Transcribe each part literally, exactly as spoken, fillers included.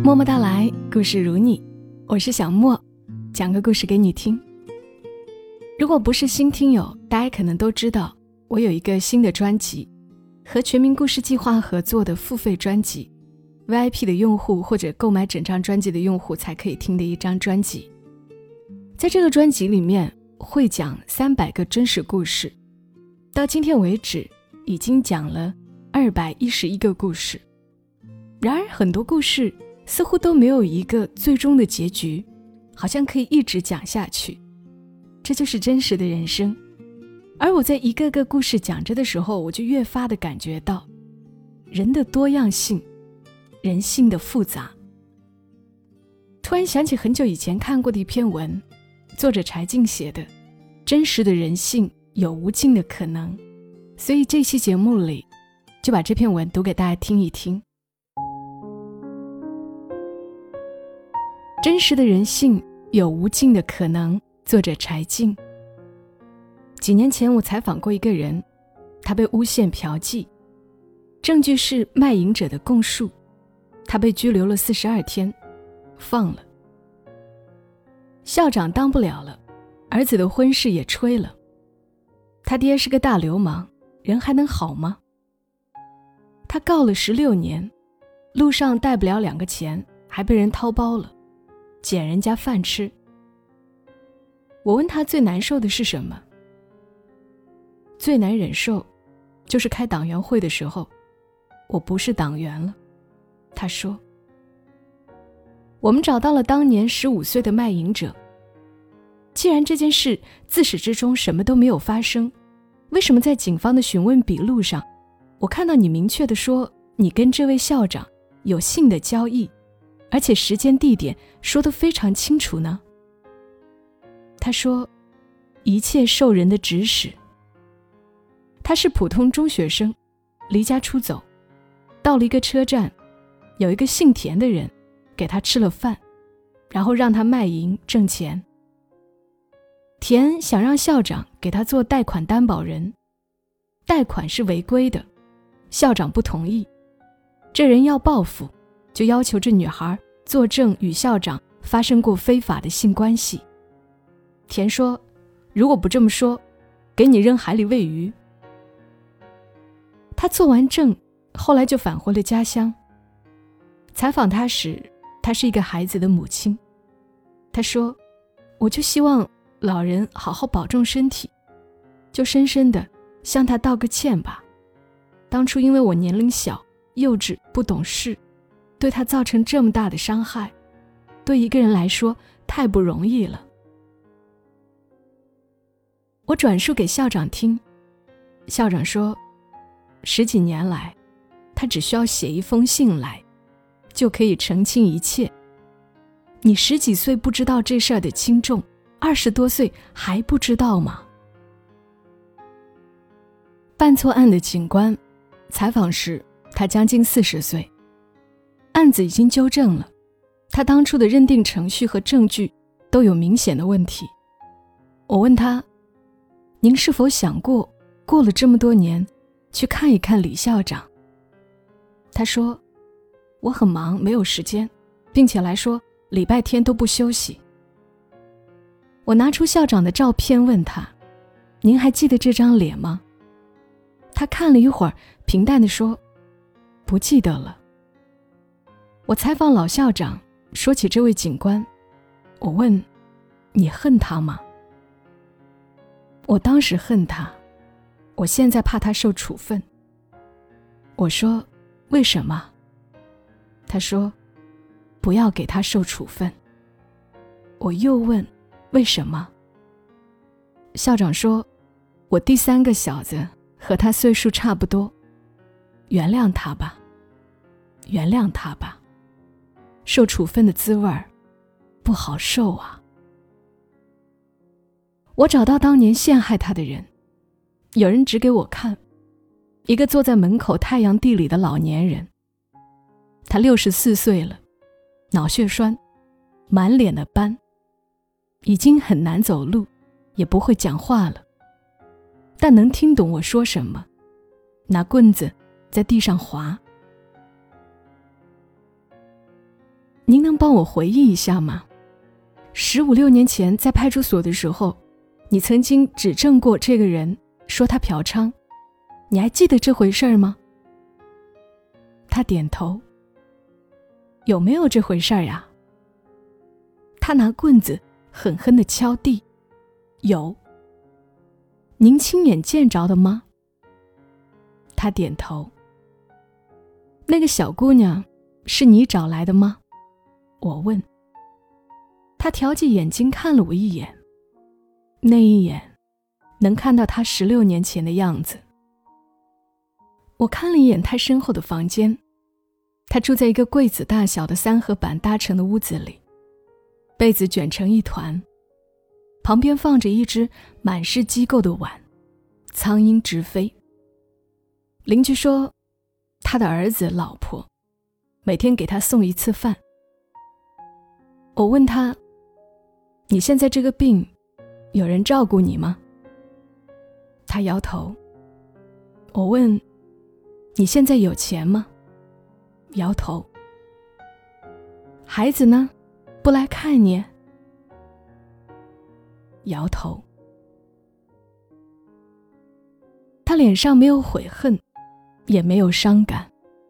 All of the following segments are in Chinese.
默默到来，故事如你，我是小莫，讲个故事给你听。如果不是新听友，大家可能都知道我有一个新的专辑，和全民故事计划合作的付费专辑， V I P 的用户或者购买整张专辑的用户才可以听的一张专辑。在这个专辑里面会讲三百个真实故事，到今天为止已经讲了二百一十一个故事。然而很多故事似乎都没有一个最终的结局，好像可以一直讲下去。这就是真实的人生。而我在一个个故事讲着的时候，我就越发的感觉到人的多样性，人性的复杂。突然想起很久以前看过的一篇文，作者柴静写的，真实的人性有无尽的可能。所以这期节目里就把这篇文读给大家听一听。真实的人性有无尽的可能，作者柴静。几年前我采访过一个人，他被诬陷嫖妓，证据是卖淫者的供述，他被拘留了四十二天，放了。校长当不了了，儿子的婚事也吹了，他爹是个大流氓，人还能好吗？他告了十六年，路上带不了两个钱，还被人掏包了，捡人家饭吃。我问他最难受的是什么？最难忍受就是开党员会的时候，我不是党员了。他说，我们找到了当年十五岁的卖淫者，既然这件事自始至终什么都没有发生，为什么在警方的询问笔录上，我看到你明确地说你跟这位校长有性的交易，而且时间地点说得非常清楚呢？他说，一切受人的指使。他是普通中学生，离家出走，到了一个车站，有一个姓田的人给他吃了饭，然后让他卖淫挣钱。田想让校长给他做贷款担保人，贷款是违规的，校长不同意。这人要报复，就要求这女孩作证与校长发生过非法的性关系。田说，如果不这么说，给你扔海里喂鱼。他做完证，后来就返回了家乡。采访他时，他是一个孩子的母亲。他说，我就希望老人好好保重身体，就深深地向他道个歉吧。当初因为我年龄小，幼稚，不懂事，对他造成这么大的伤害，对一个人来说太不容易了。我转述给校长听，校长说，十几年来，他只需要写一封信来，就可以澄清一切。你十几岁不知道这事儿的轻重，二十多岁还不知道吗？办错案的警官，采访时他将近四十岁，案子已经纠正了，他当初的认定程序和证据都有明显的问题。我问他，您是否想过，过了这么多年，去看一看李校长？他说，我很忙，没有时间，并且来说礼拜天都不休息。我拿出校长的照片问他，您还记得这张脸吗？他看了一会儿，平淡地说，不记得了。我采访老校长，说起这位警官，我问，你恨他吗？我当时恨他，我现在怕他受处分。我说，为什么？他说，不要给他受处分。我又问，为什么？校长说，我第三个小子和他岁数差不多，原谅他吧，原谅他吧，受处分的滋味儿不好受啊。我找到当年陷害他的人，有人指给我看，一个坐在门口太阳地里的老年人，他六十四岁了，脑血栓，满脸的斑，已经很难走路，也不会讲话了，但能听懂我说什么，拿棍子在地上划。 您能帮我回忆一下吗？十五六年前在派出所的时候，你曾经指证过这个人，说他嫖娼，你还记得这回事儿吗？他点头。有没有这回事儿呀？他拿棍子狠狠地敲地。有。您亲眼见着的吗？他点头。那个小姑娘是你找来的吗？我问。他挑起眼睛看了我一眼，那一眼能看到他十六年前的样子。我看了一眼他身后的房间，他住在一个柜子大小的三合板搭成的屋子里，被子卷成一团，旁边放着一只满是机构的碗，苍蝇直飞。邻居说他的儿子老婆每天给他送一次饭。我问他，你现在这个病有人照顾你吗？他摇头。我问，你现在有钱吗？摇头。孩子呢？不来看你？摇头。他脸上没有悔恨，也没有伤感。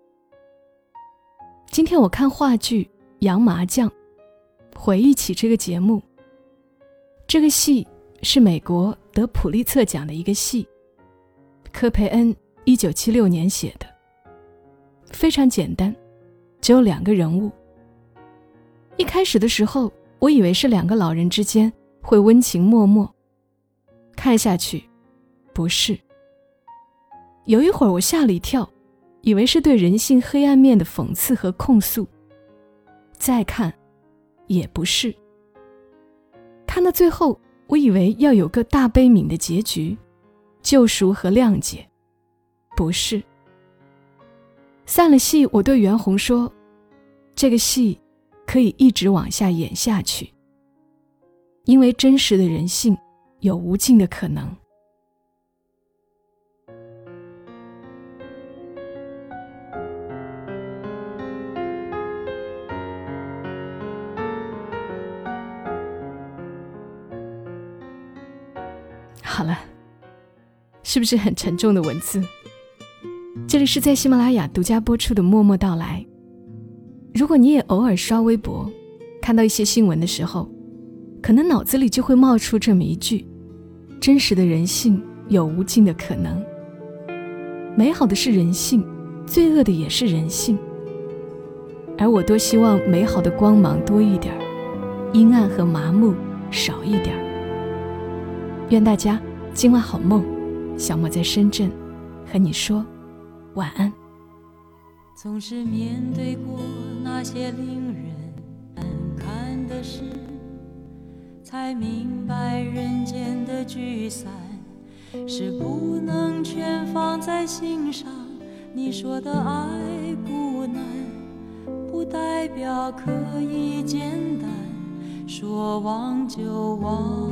今天我看话剧《洋麻将》，回忆起这个节目。这个戏是美国得普利策奖的一个戏，科培恩一九七六年写的，非常简单，只有两个人物。一开始的时候，我以为是两个老人之间会温情脉脉，看下去不是。有一会儿我吓了一跳，以为是对人性黑暗面的讽刺和控诉，再看也不是。看到最后，我以为要有个大悲悯的结局，救赎和谅解，不是。散了戏，我对袁弘说，这个戏可以一直往下演下去，因为真实的人性有无尽的可能。好了，是不是很沉重的文字？这里是在喜马拉雅独家播出的默默到来。如果你也偶尔刷微博，看到一些新闻的时候，可能脑子里就会冒出这么一句，真实的人性有无尽的可能。美好的是人性，罪恶的也是人性。而我多希望美好的光芒多一点，阴暗和麻木少一点。愿大家今晚好梦，小莫在深圳和你说晚安。 总是面对过那些令人难堪的事，才明白人间的聚散是不能全放在心上。你说的爱不难，不代表可以简单，说忘就忘。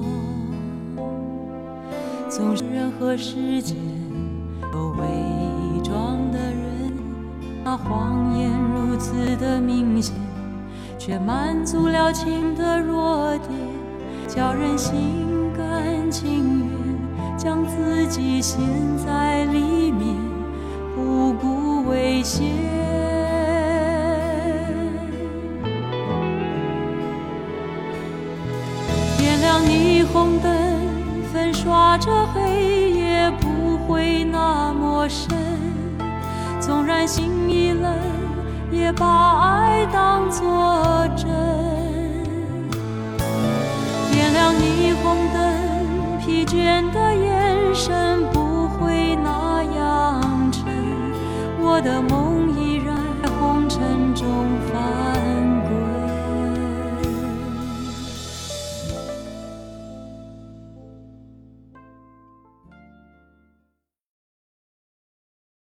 总是人和世间有伪装的人，那谎言如此的明显，却满足了情的弱点，叫人心甘情愿将自己陷在里面，不顾危险。点亮霓虹灯，粉刷着黑夜，不会那么深。纵然心已冷，也把爱当作真。点亮霓虹灯，疲倦的眼神不会那样沉。我的梦